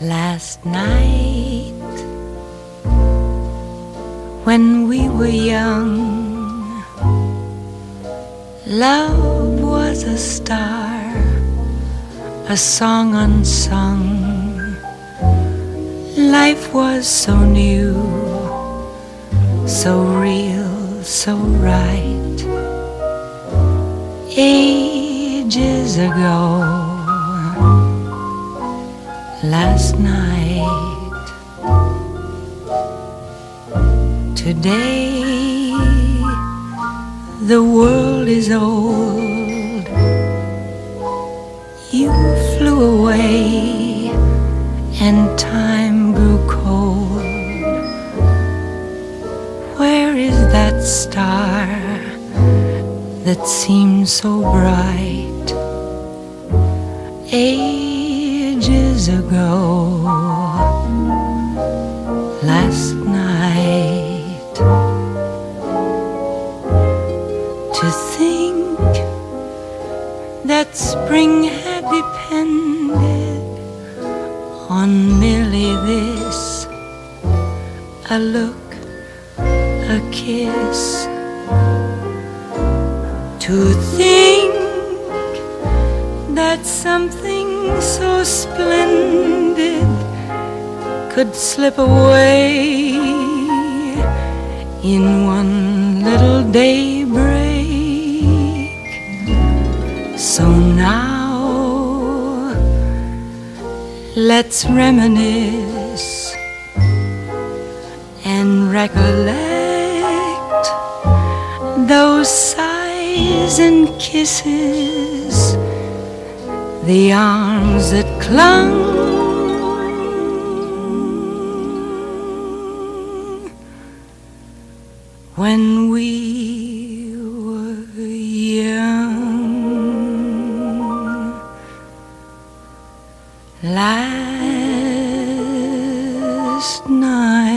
Last night, when we were young, love was a star, a song unsung. Life was so new, so real, so right. Ages ago, last night, today the world is old. You flew away and time grew cold. Where is that star that seemed so bright ages ago? Last night, to think that spring had depended on merely this, a look, a kiss. To think that something so splendid could slip away in one little daybreak. So now let's reminisce and recollect those sighs and kisses, the arms that clung when we were young. Last night.